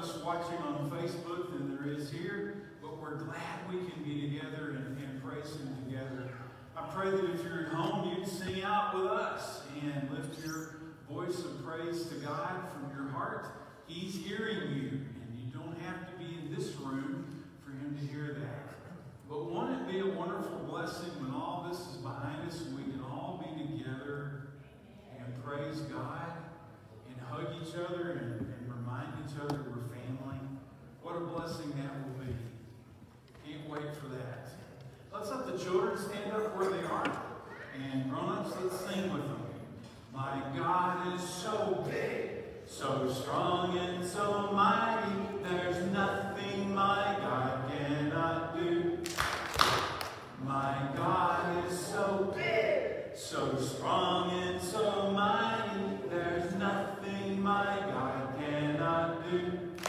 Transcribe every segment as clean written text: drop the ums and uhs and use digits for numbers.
us watching on Facebook than there is here, but we're glad we can be together and praise Him together. I pray that if you're at home, you'd sing out with us and lift your voice of praise to God from your heart. He's hearing you, and you don't have to be in this room for Him to hear that. But won't it be a wonderful blessing when all this is behind us and we can all be together and praise God and hug each other and remind each other we're family? What a blessing that will be. Can't wait for that. Let's let the children stand up where they are. And grown-ups, let's sing with them. My God is so big, so strong and so mighty. There's nothing my God cannot do. My God is so big, so strong and so mighty. There's nothing my God cannot do.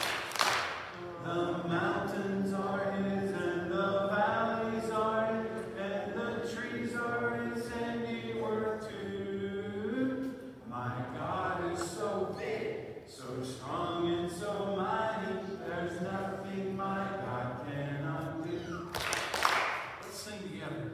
The mountains are His and the valleys are His and the trees are His handiwork too. My God is so big, so strong and so mighty. There's nothing my God cannot do. Let's sing together.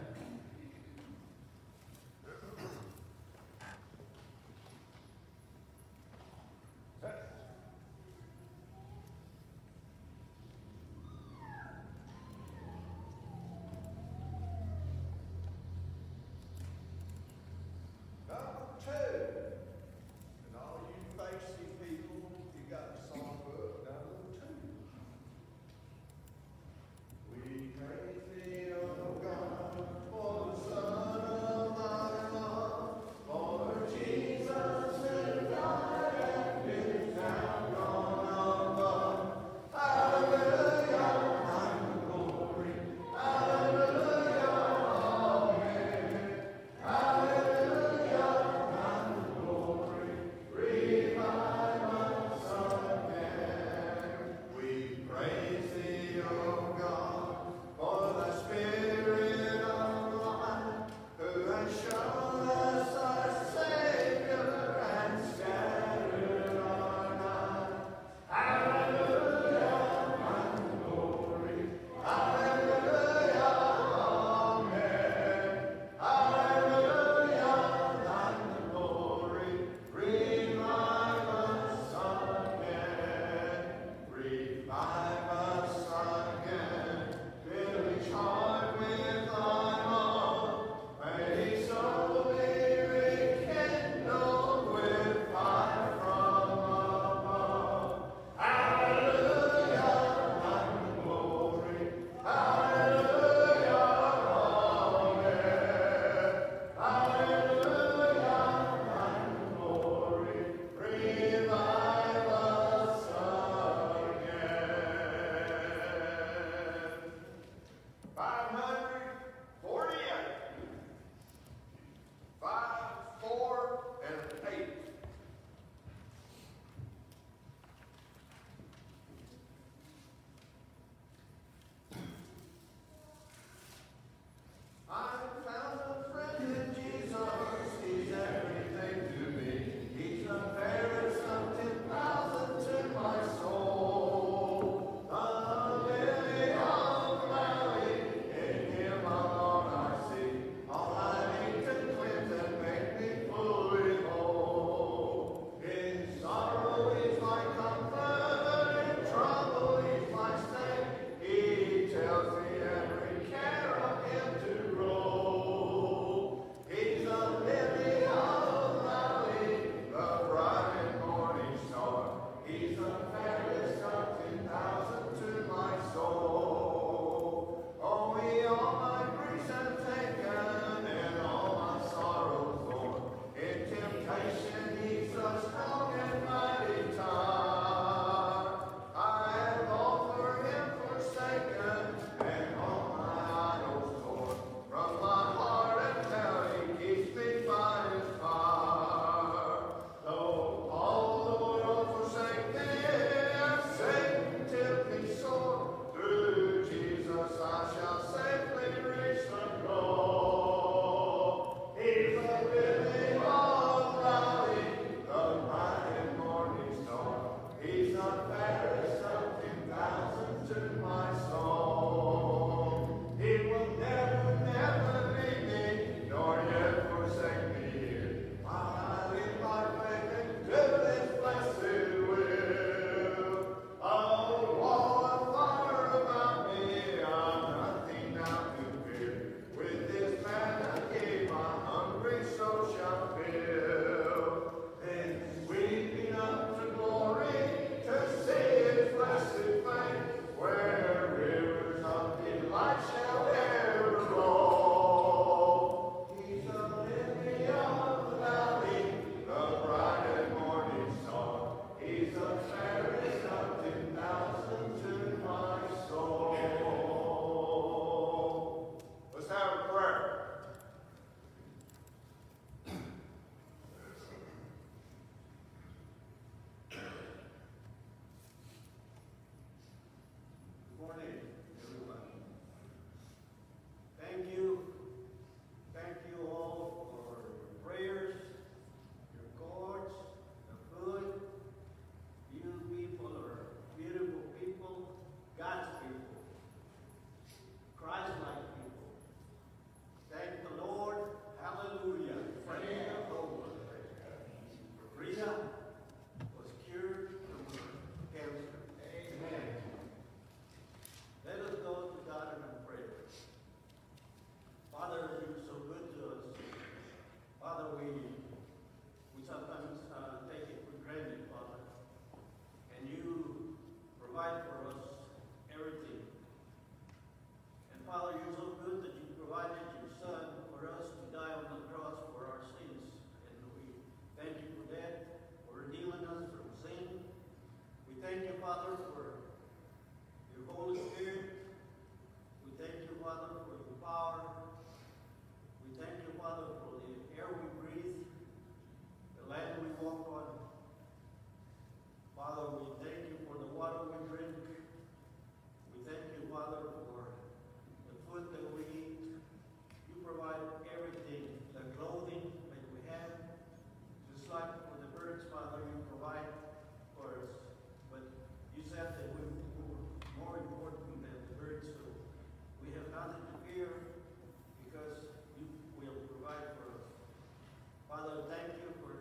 thank you, Father, for your Holy Spirit. We thank you, Father, for your power. We thank you, Father, for the air we breathe, the land we walk on. Father, we thank you for the water we drink. We thank you, Father, for the food that we eat. You provide everything, the clothing that we have. Just like for the birds, Father, you provide for us. But you said that we were more important than the birds, so we have nothing to fear because you will provide for us. Father, thank you for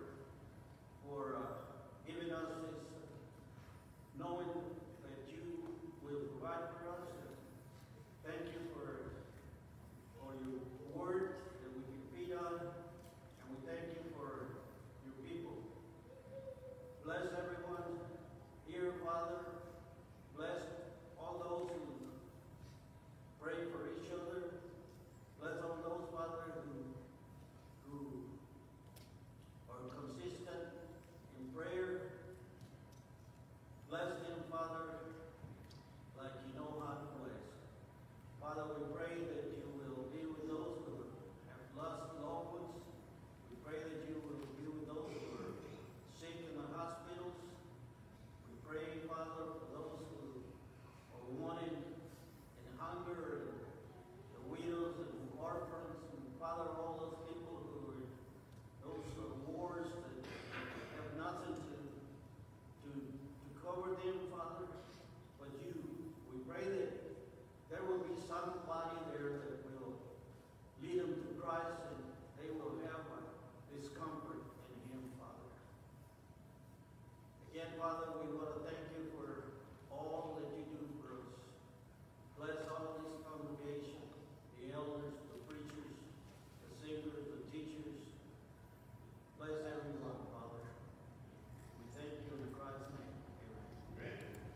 giving us this knowing that you will provide for us. Thank you for your word that we can feed on, and we thank you for your people. Bless everyone here, Father. Bless all those who pray for each other. Bless all those, Father, who are consistent in prayer. Bless them, Father, like you know how to bless. Father, we pray that you will be with those who have lost loved ones. We pray that you will be with those who are sick in the hospitals. We pray, Father, for those who are wanting in hunger, and the widows and orphans, and Father, all those people who are those wars that have nothing to cover them, Father. But we pray that there will be somebody there that will lead them to Christ, and they will have this comfort in Him, Father. Again, Father, we want to thank you for all that you do for us. Bless all this congregation, the elders, the preachers, the singers, the teachers. Bless everyone, Father. We thank you in Christ's name. Amen.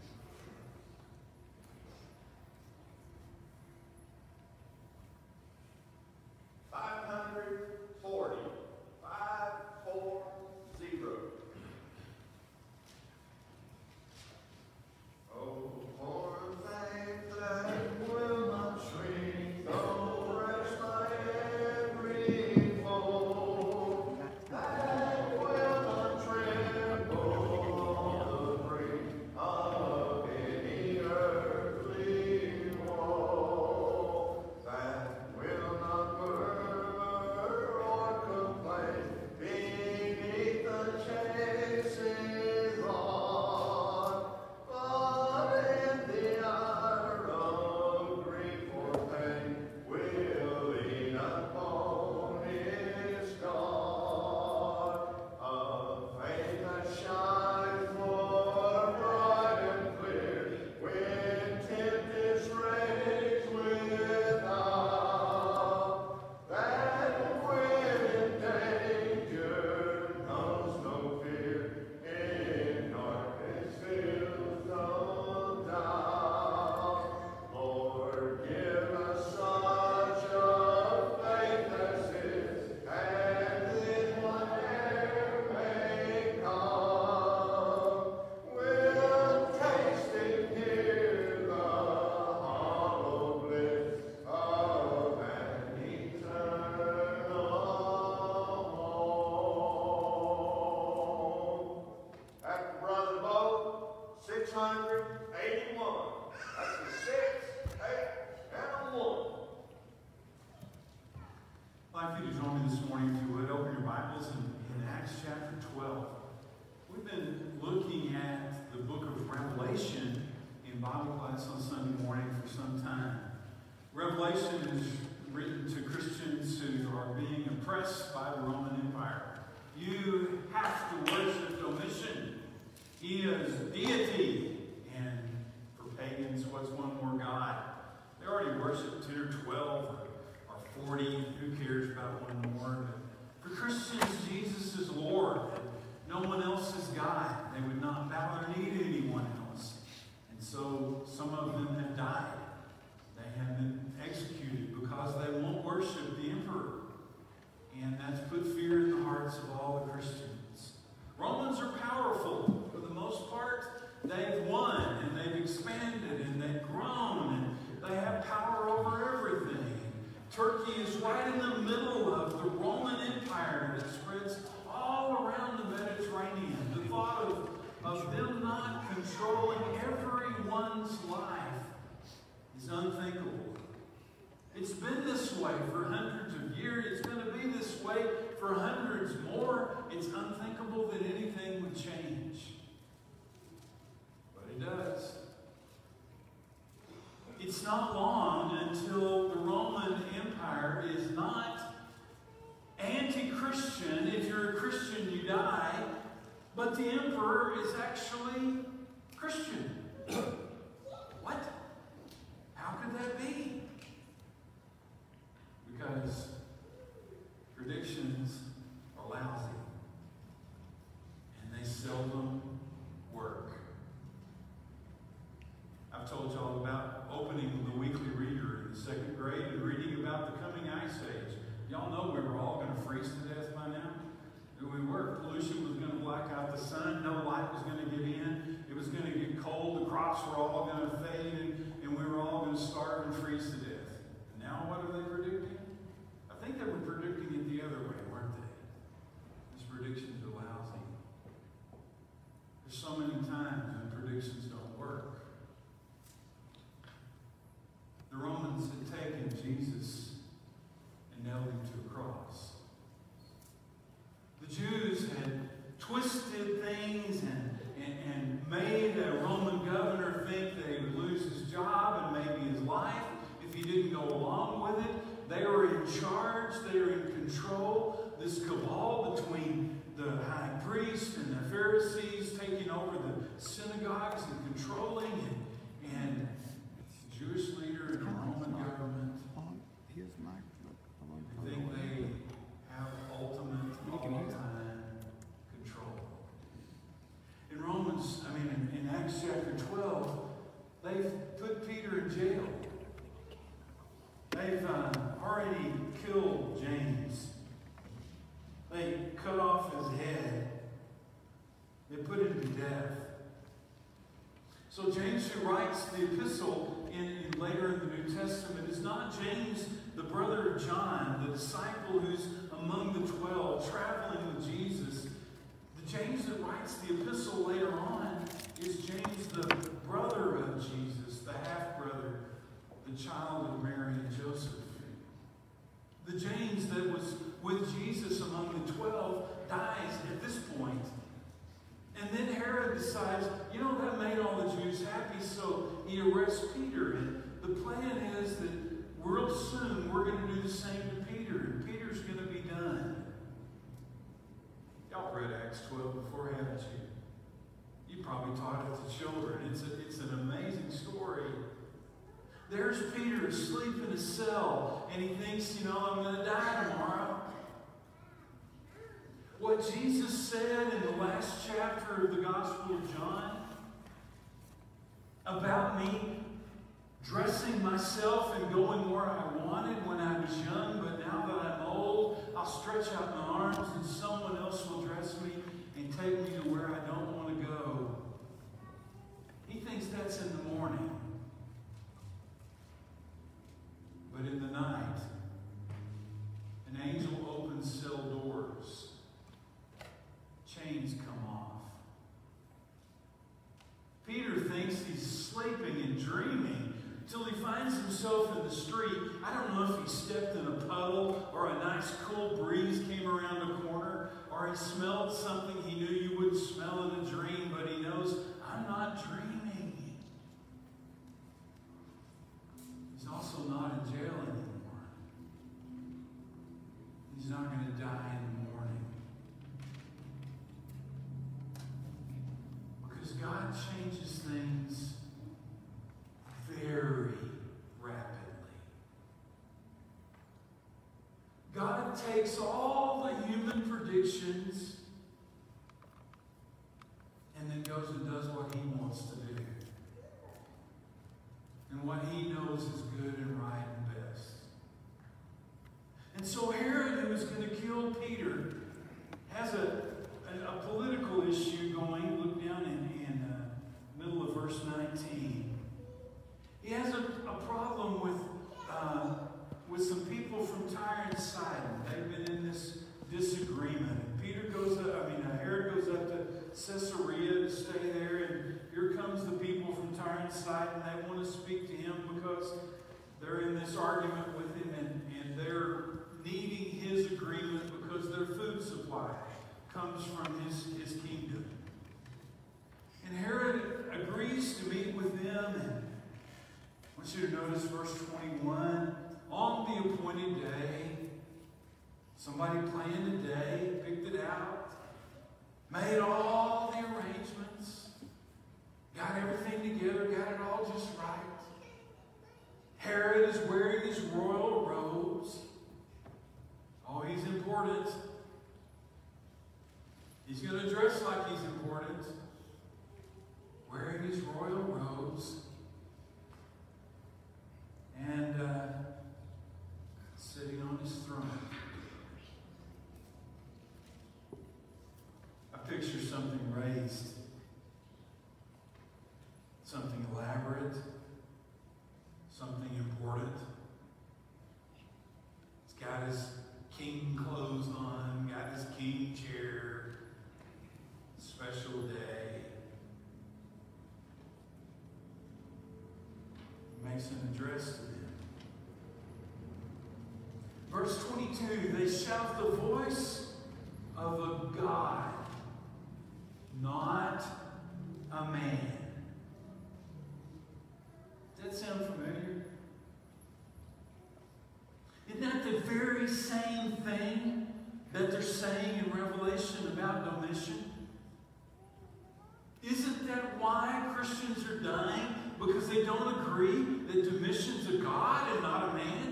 I'd like you to join me this morning, if you would, open your Bibles in Acts chapter 12. We've been looking at the book of Revelation in Bible class on Sunday morning for some time. Revelation is written to Christians who are being oppressed by the Roman Empire. You have to worship Domitian. He is deity. And for pagans, what's one more God? They already worship 10 or 12 or 40. Who cares about one more? But for Christians, Jesus is Lord. No one else is God. They would not bow their knee to anyone else. And so some of them have died. They have been executed because they won't worship the emperor. And that's put fear in the hearts of all the Christians. Romans are powerful. For the most part, they expanded and they've grown and they have power over everything. Turkey is right in the middle of the Roman Empire that spreads all around the Mediterranean. The thought of them not controlling everyone's life is unthinkable. It's been this way for hundreds of years. It's going to be this way for hundreds more. It's unthinkable that anything would change. But it does. It's not long until the Roman Empire is not anti-Christian. If you're a Christian, you die. But the emperor is actually Christian. What? How could that be? Because predictions are lousy. And they seldom work. I've told y'all about opening the weekly reader in the 2nd grade and reading about the coming ice age. Y'all know we were all going to freeze to death by now. We were. Pollution was going to black out the sun. No light was going to get in. It was going to get cold. The crops were all going to fade. And we were all going to starve and freeze to death. And now what are they predicting? I think they were predicting it the other way, weren't they? These predictions are lousy. There's so many times when predictions don't work. The Romans had taken Jesus and nailed him to a cross. The Jews had twisted things and made a Roman governor think that he would lose his job and maybe his life if he didn't go along with it. They were in charge. They were in control. This cabal between the high priest and the Pharisees taking over the synagogues and controlling and the Jewish leader in the Roman government. I think they have ultimate all-time control. In Acts chapter 12, they've put Peter in jail. They've already killed James. They cut off his head. They put him to death. So James, who writes the epistle later in the New Testament, is not James, the brother of John, the disciple who's among the 12, traveling with Jesus. The James that writes the epistle later on is James, the brother of Jesus, the half-brother, the child of Mary and Joseph. The James that was with Jesus among the 12 dies at this point. And then Herod decides, that made all the Jews happy, so he arrests Peter. And the plan is that real soon we're going to do the same to Peter, and Peter's going to be done. Y'all read Acts 12 before, haven't you? You probably taught it to children. It's an amazing story. There's Peter asleep in a cell, and he thinks, I'm going to die tomorrow. What Jesus said in the last chapter of the Gospel of John about me dressing myself and going where I wanted when I was young, but now that I'm old, I'll stretch out my arms and someone else will dress me and take me to where I don't want to go. He thinks that's in the morning. But in the night, an angel opens cell doors. Chains come off. Peter thinks he's sleeping and dreaming until he finds himself in the street. I don't know if he stepped in a puddle or a nice cool breeze came around the corner or he smelled something he knew you wouldn't smell in a dream, but he knows, I'm not dreaming. He's also not in jail anymore. He's not going to die in the morning. Because God changes things very rapidly. God takes all the human predictions and then goes and does what he wants to do. And what he knows is good and right and best. And so Herod, who is going to kill Peter, has a political issue going. Look down in middle of verse 19. 19. He has a problem with some people from Tyre and Sidon. They've been in this disagreement. And Herod goes up to Caesarea to stay there, and here comes the people from Tyre and Sidon. They want to speak to him because they're in this argument with him, and they're needing his agreement because their food supply comes from his kingdom. And Herod agrees to meet with them. And I want you to notice verse 21. On the appointed day, somebody planned a day, picked it out, made all the arrangements, got everything together, got it all just right. Herod is wearing his royal robes. Oh, he's important. He's going to dress like he's important. Wearing his royal robes. And sitting on his throne. I picture something raised. Something elaborate. Something important. He's got his king clothes on, got his king chair. Special day. He makes an address to them. Verse 22, they shout the voice of a God, not a man. Does that sound familiar? Isn't that the very same thing that they're saying in Revelation about Domitian? Isn't that why Christians are dying? Because they don't agree that Domitian's a God and not a man?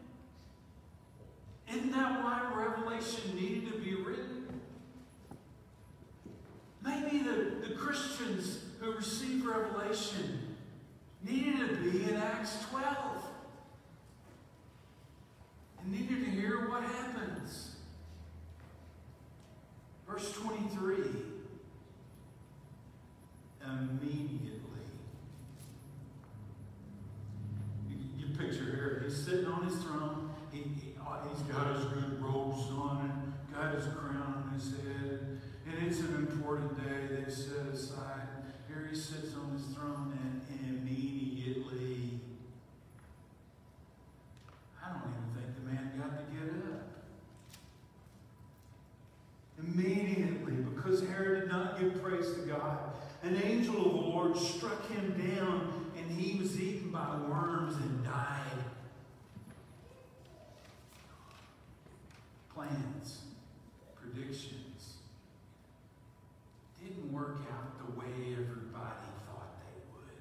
Isn't that why Revelation needed to be written? Maybe the Christians who received Revelation needed to be in Acts 12. And needed to hear what happens. Verse 23. Immediately. You picture here, he's sitting on his throne. He's got his good robes on and got his crown on his head. And it's an important day they've set aside. Here he sits on his throne, and immediately, I don't even think the man got to get up. Immediately, because Herod did not give praise to God, an angel of the Lord struck him down, and he was eaten by worms and died. Plans, predictions, didn't work out the way everybody thought they would.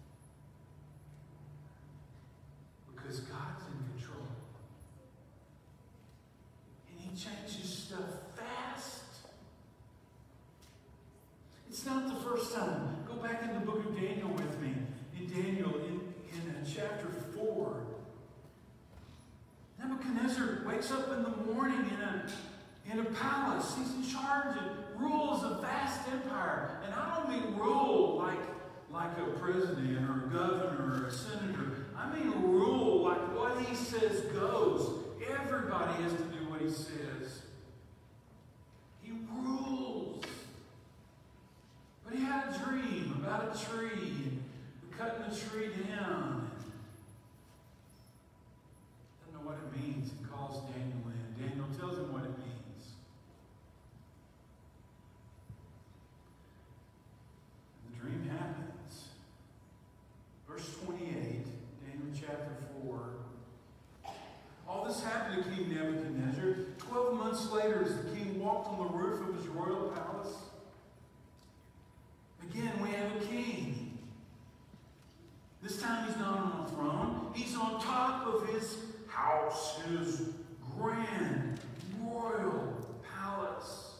Because God's in control. And He changes stuff fast. It's not the first time. Go back in the book of Daniel with me. In Daniel, in chapter 4. Nebuchadnezzar wakes up in the morning in a palace. He's in charge and rules a vast empire. And I don't mean rule like a president or a governor or a senator. I mean rule like what he says goes. Everybody has to do what he says. He rules. But he had a dream about a tree and cutting the tree down. What it means, and calls Daniel in. Daniel tells him what it means. The dream happens. Verse 28, Daniel chapter 4. All this happened to King Nebuchadnezzar. 12 months later, as the king walked on the roof of his royal palace, again we have a king. This time he's not on a throne. He's on top of his house, his grand royal palace.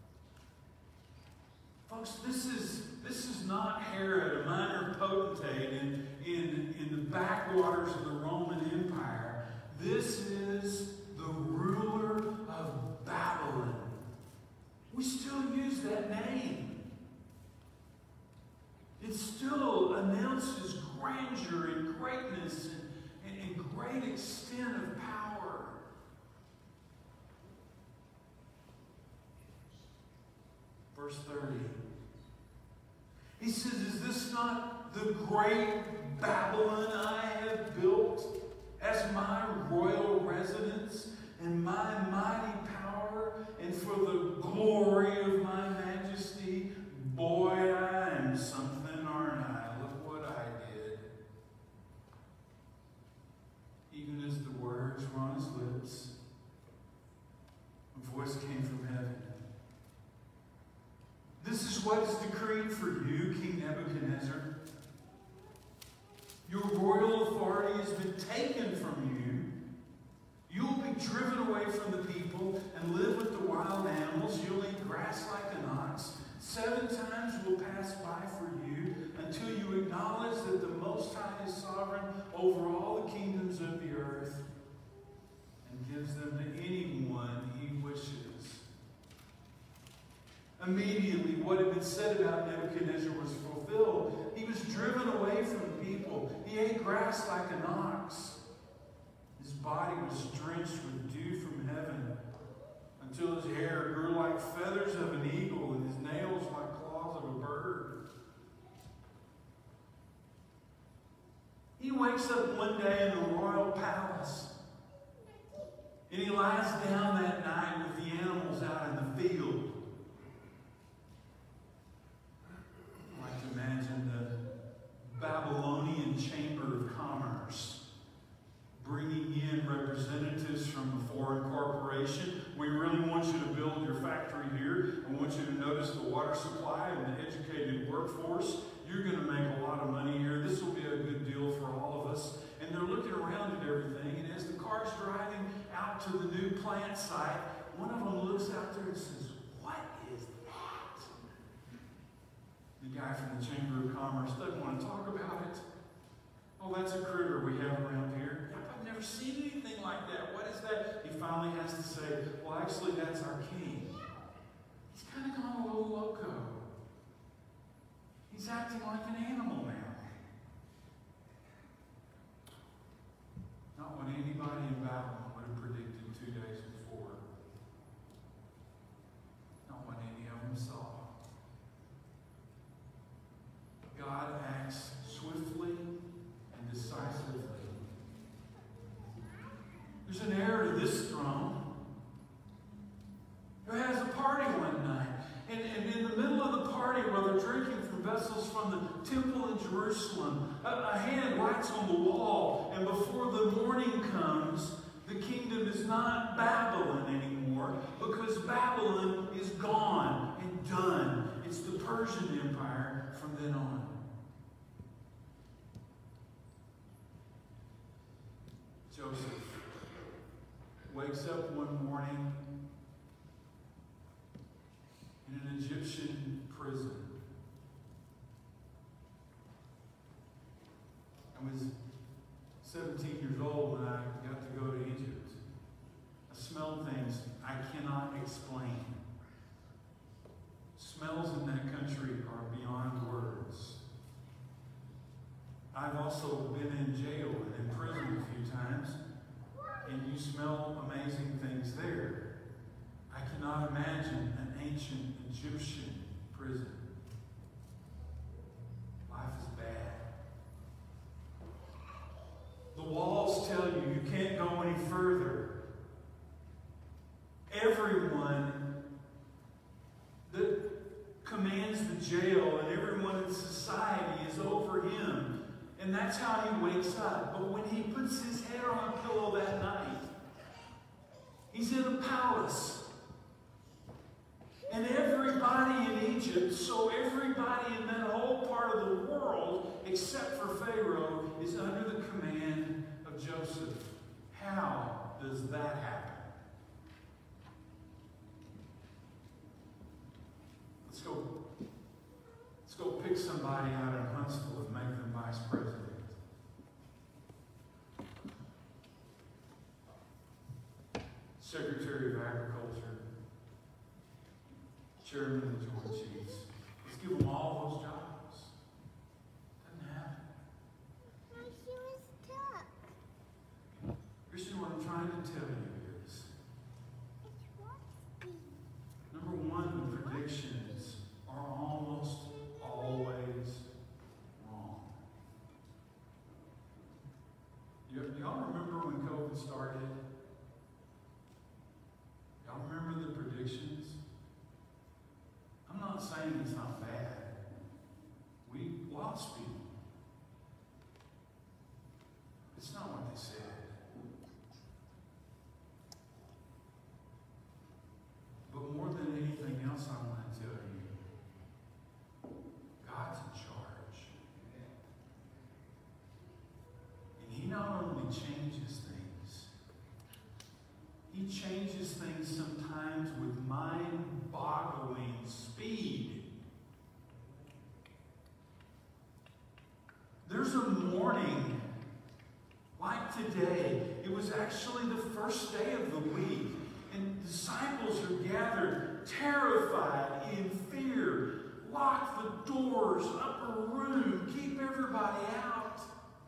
Folks, this is not Herod, a minor potentate in the backwaters of the Roman Empire. This is the ruler of Babylon. We still use that name. It's still announced announces grandeur and greatness and great extent of power. Verse 30. He says, is this not the great Babylon I have built as my royal residence and my mighty power and for the glory of my majesty? Boy, I am something, aren't I? Look what I did. Even as the words were on his lips, a voice came from heaven. This is what is decreed for you, King Nebuchadnezzar. Your royal authority has been taken from you. You will be driven away from the people and live with the wild animals. You'll eat grass like an ox. 7 times will pass by for you until you acknowledge that the Most High is sovereign over all the kingdoms of the earth and gives them to anyone he wishes. Immediately, what had been said about Nebuchadnezzar was fulfilled. He was driven away from the people. He ate grass like an ox. His body was drenched with dew from heaven until his hair grew like feathers of an eagle and his nails like claws of a bird. He wakes up one day in the royal palace and he lies down that night with the animals out in the field. I like to imagine the Babylonian Chamber of Commerce bringing in representatives from a foreign corporation. We really want you to build your factory here. I want you to notice the water supply and the educated workforce. You're going to make a lot of money here. This will be a good deal for all of us. And they're looking around at everything. And as the car's driving out to the new plant site, one of them looks out there and says, "What is that?" The guy from the Chamber of Commerce doesn't want to talk about it. "Oh, that's a critter we have around here. I've never seen anything like that. What is that?" He finally has to say, "Well, actually, that's our king. He's kind of gone a little loco. He's acting like an animal now." Not what anybody in Babylon would have predicted 2 days before. Not what any of them saw. God acts swiftly and decisively. There's an heir to this throne who has a party one night. And in the middle of the party, while they're drinking from vessels from the temple in Jerusalem, a hand writes on the wall, and before the morning comes, the kingdom is not Babylon anymore, because Babylon is gone and done. It's the Persian Empire from then on. Joseph wakes up one morning in an Egyptian prison. I was 17 years old when I got to go to Egypt. I smelled things I cannot explain. Smells in that country are beyond words. I've also been in jail and in prison a few times, and you smell amazing things there. I cannot imagine an ancient Egyptian prison. Life is bad. The walls tell you you can't go any further. Everyone that commands the jail and everyone in society is over him. And that's how he wakes up. But when he puts his head on a pillow that night, he's in a palace. And everybody in Egypt, so everybody in that whole part of the world, except for Pharaoh, is under the command of Joseph. How does that happen? Let's go pick somebody out in Huntsville and make them vice president. Secretary of Agriculture, Chairman of the Joint Chiefs. Let's give them all those jobs. Doesn't happen. can tell you is, number one, the predictions are almost always wrong. Y'all remember when COVID started? Y'all remember the predictions? I'm not saying it's not bad. We lost people. It's not what they said. But more than anything else, I want to tell you, God's in charge. And He not only changes things, He changes things sometimes with mind-boggling speed. There's a morning like today. It was actually the first day of the week. And disciples are gathered, terrified, in fear. Lock the doors, upper room, keep everybody out.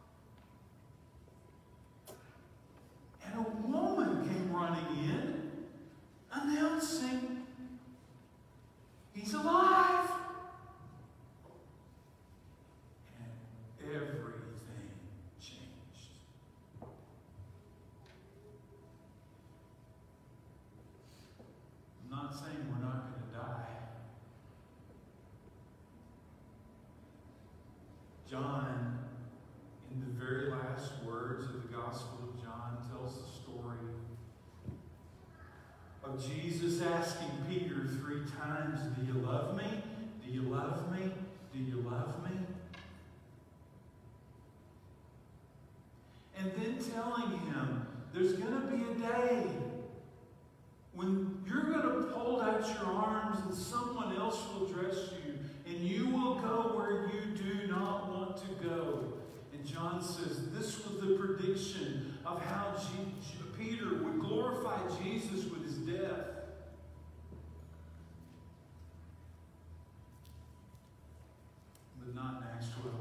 And a woman came running in, announcing, He's alive. And everything changed. I'm not saying we're not going to die. John, in the very last words of the Gospel of John, tells the story of Jesus asking Peter 3 times, do you love me? Do you love me? Do you love me? And then telling him, there's going to be a day when you're going to hold out your arms and someone else will dress you, and you will go where you do not want to go. And John says this was the prediction of how Peter would glorify Jesus with his death. But not in Acts 12.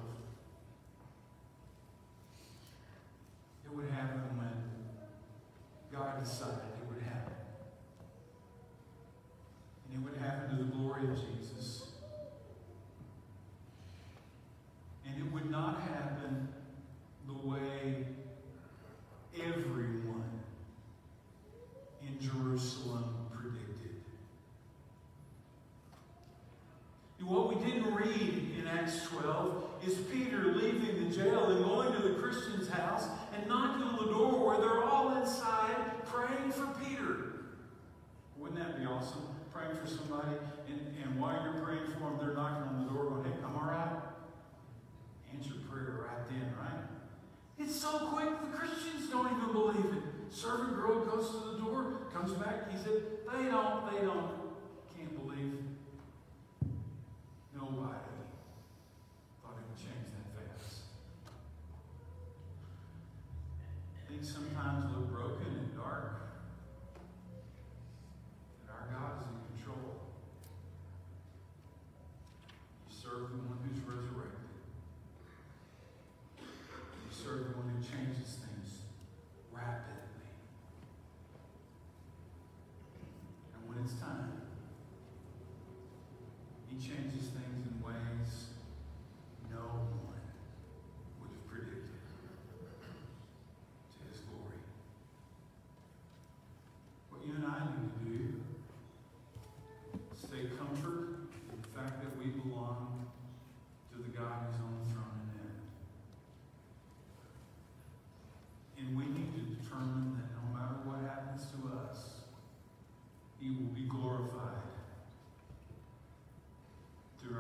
It would happen when God decided it would happen. And it would happen to the glory of Jesus. And it would not happen the way everyone in Jerusalem predicted. What we didn't read in Acts 12 is Peter leaving the jail and going to the Christian's house and knocking on the door where they're all inside praying for Peter. Wouldn't that be awesome? Praying for somebody, and while you're praying for them, they're knocking on the door going, hey, I'm all right. Answer prayer right then, right? It's so quick, the Christians don't even believe it. Servant girl goes to the door, comes back, he said, they don't. Can't believe nobody thought it would change that fast. Things sometimes look broken and dark. But our God is in control. You serve the one who's resurrected. You serve the one who changes things rapidly. And when it's time, He changes things in ways no one would have predicted to His glory. What you and I need to do is take comfort in the fact that we belong to the God who's on the throne in heaven. And we need to determine that no matter what happens to us, He will be glorified through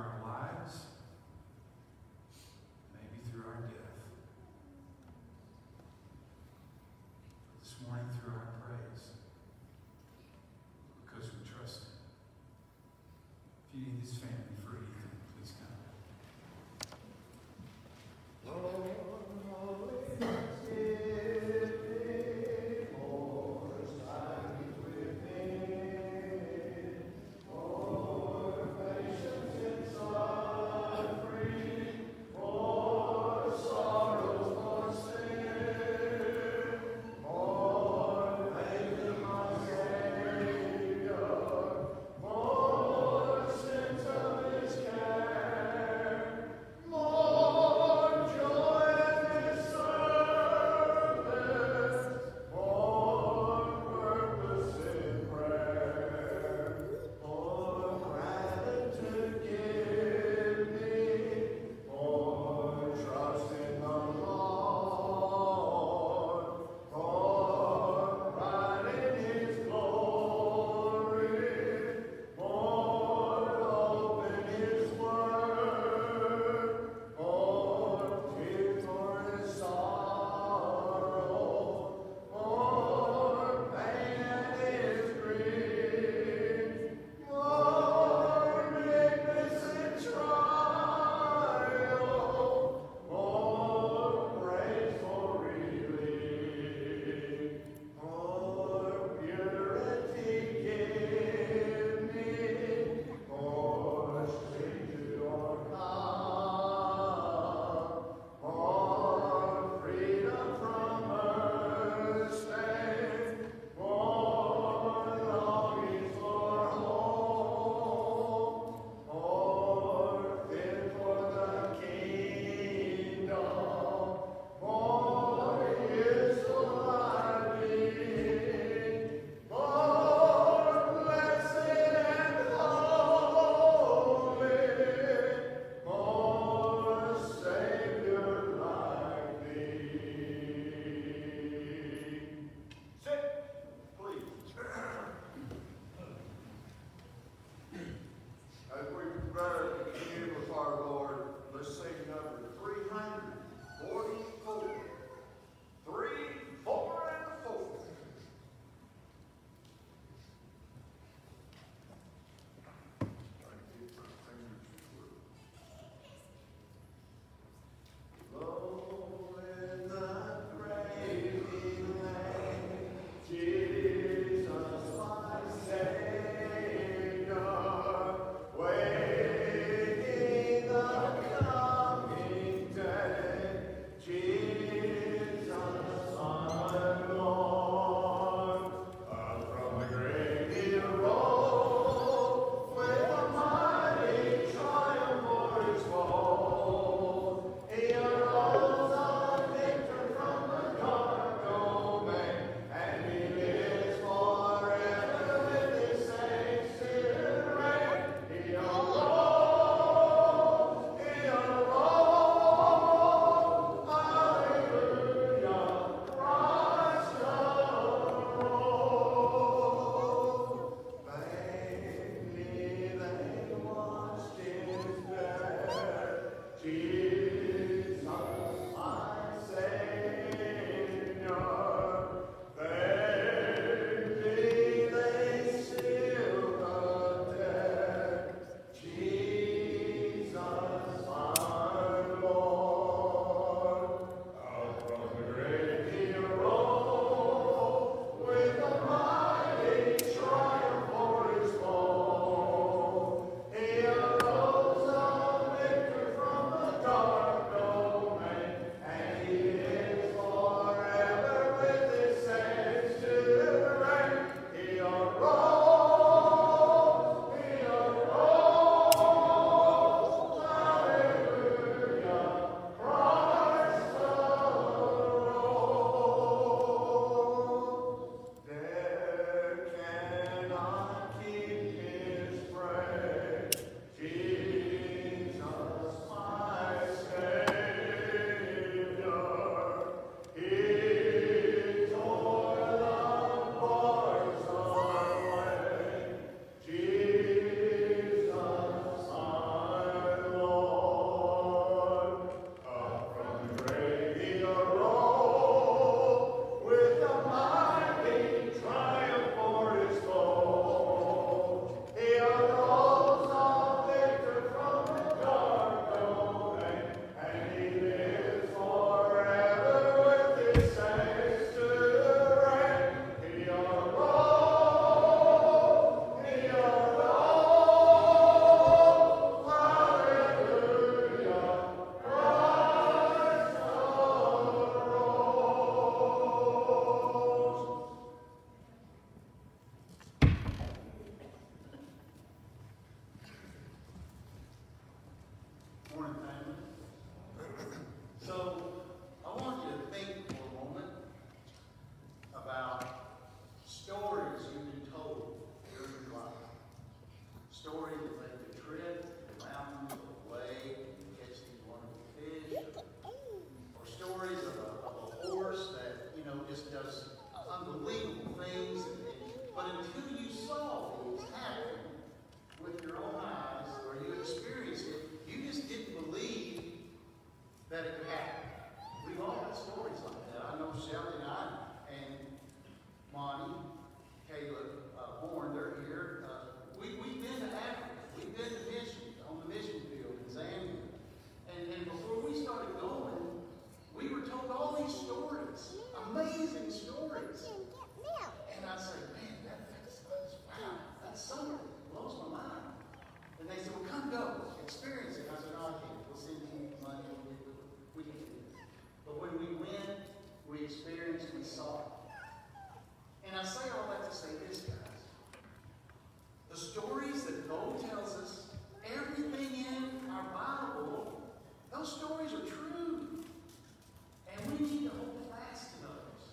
all got stories like that. I know Shelley and I, and Monty, Caleb, Horn, they're here. We've been to Africa. We've been to mission, on the mission field in Zambia. And before we started going, we were told all these stories, amazing stories. And I said, man, that's wow, that's something. It blows my mind. And they said, well, come go, experience it. I said, no, I can't. We'll send you money. We can't do it. But when we went, we experienced, we saw it. And I say all that to say this, guys. The stories that Bo tells us, everything in our Bible, those stories are true. And we need to hold fast to those.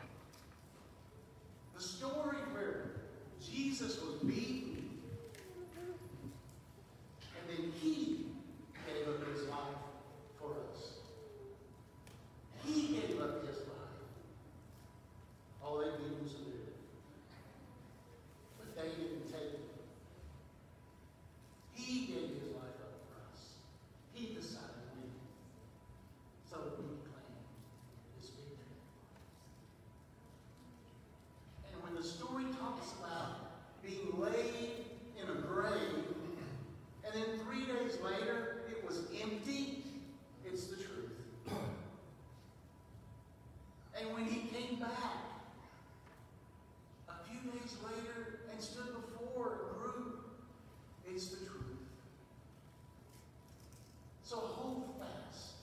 The story where Jesus was beaten, and then he gave up his life for us. He gave up his life. All they did was live. But they didn't take it. He gave his life up for us. He decided to live so that we can claim his victory. And when the story talks about being laid in a grave, and then 3 days later it was empty, it's the truth. And when he came back, a few days later, and stood before a group, it's the truth. So hold fast.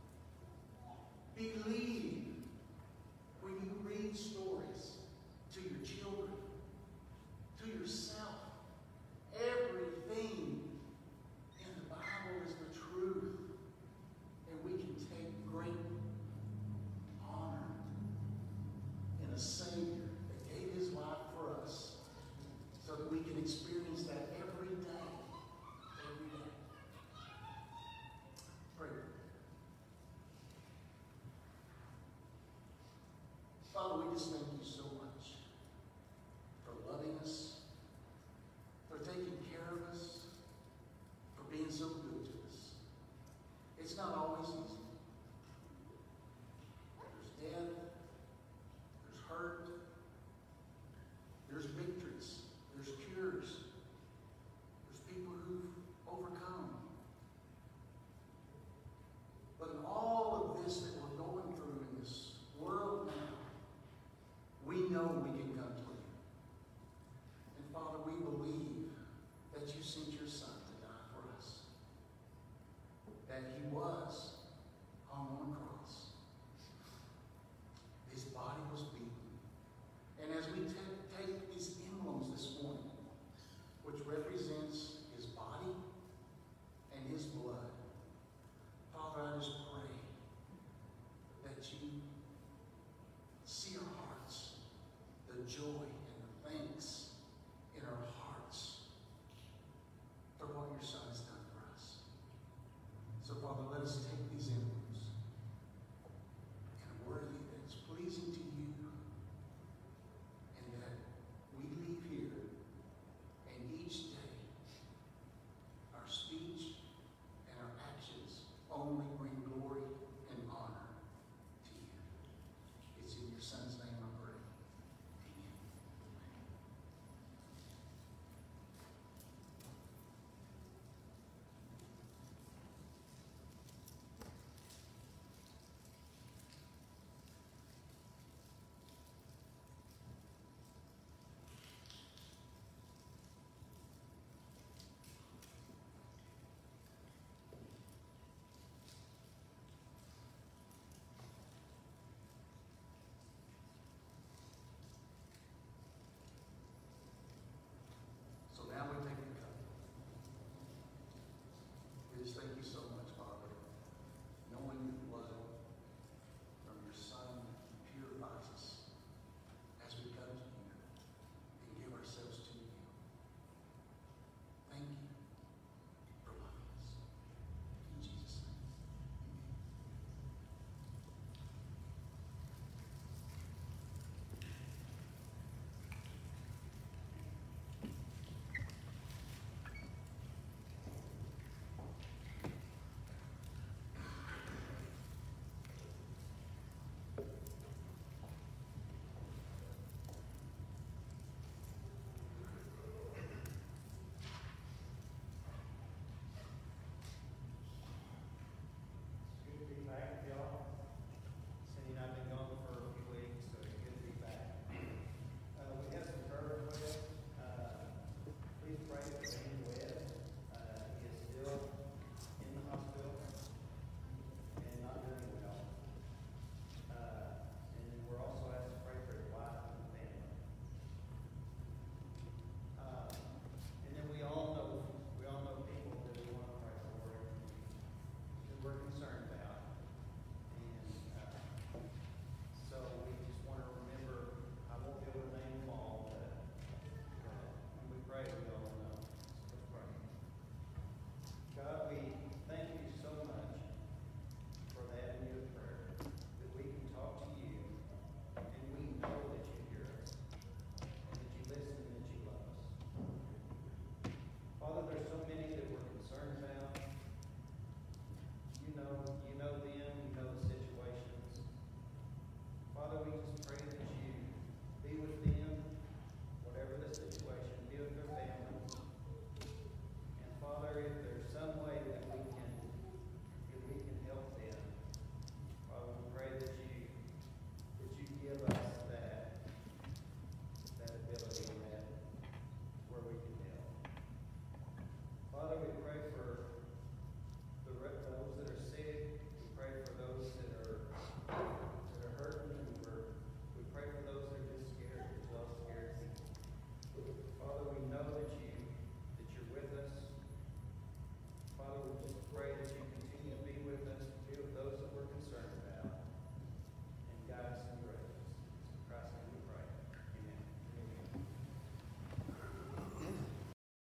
Believe when you read stories to your children, to yourself. Everything in the Bible is the truth. And we can take great honor in a Savior that gave his life for us so that we can experience that every day. Every day. Pray. Father, we just thank you so much for loving us, for taking care of us, for being so good to us. It's not always easy. There's death, there's hurt, there's victories, there's cures, there's people who've overcome. But in all of this that we're going through in this world now, we know we can come to you. And Father, we believe that you sent your Son to die for us. That he was hung on a cross. His body was beaten. And as we take these emblems this morning, which represents his body and his blood, Father, I just pray that you see our hearts, the joy and the thanks in our hearts for what your Son has done for us. So, Father, let us take these emblems in a way that is pleasing to you, and that we leave here, and each day our speech and our actions only bring glory and honor to you.